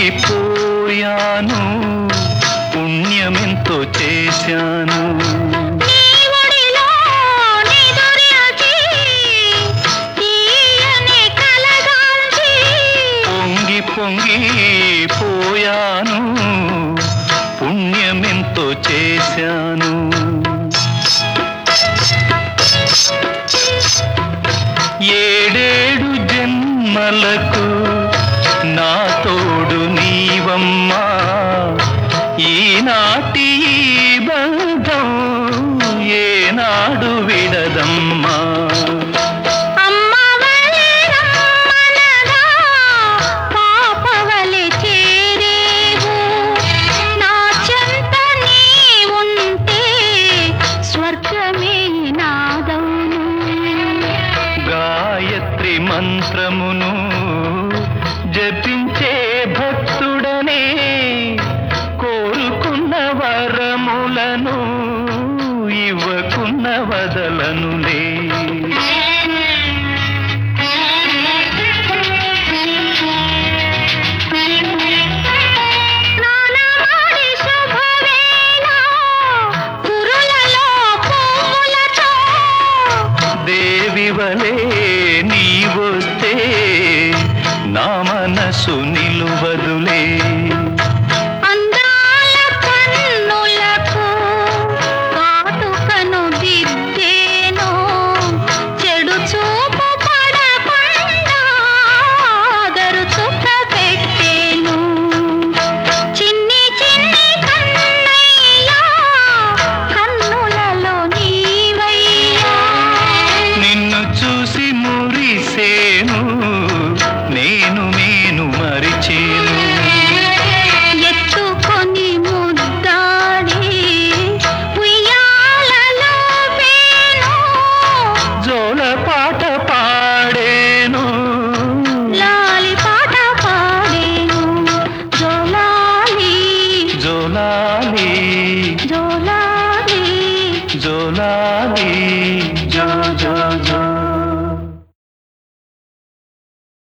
పోయాను, పుణ్యమెంతో చేశాను. పొంగి పొంగి పోయాను, పుణ్యమెంతో చేశాను. ఏడేడు జన్మలకు నా తోడు నీవమ్మా, ఈనాటి ఈ బంధం ఏనాడు విడదమ్మా. గాయత్రి మంత్రమును జపించే భక్తుడనే కోరుకున్న వరములను ఇవ్వకున్న వదలనులే. దేవివలే నీవొస్తే నా మనసు నిలువదులే. అందాల కన్నులకు కాటుకను దిద్దేను, చెడు చూపు పడకుండా గరు చుక్క పెట్టేను. చిన్ని చిన్ని కన్నయ్యా, కన్నులలో నీవయ్యా. నిన్ను చూసి మురిసేను, నేను మరిచేను. ఎత్తుకొని ముద్దాడి ఉయ్యాలలో పేను, జోల పాట పాడేను, లాలి పాట పాడేను. జోలాలి జోలాలి జోలాలి జోలాలి.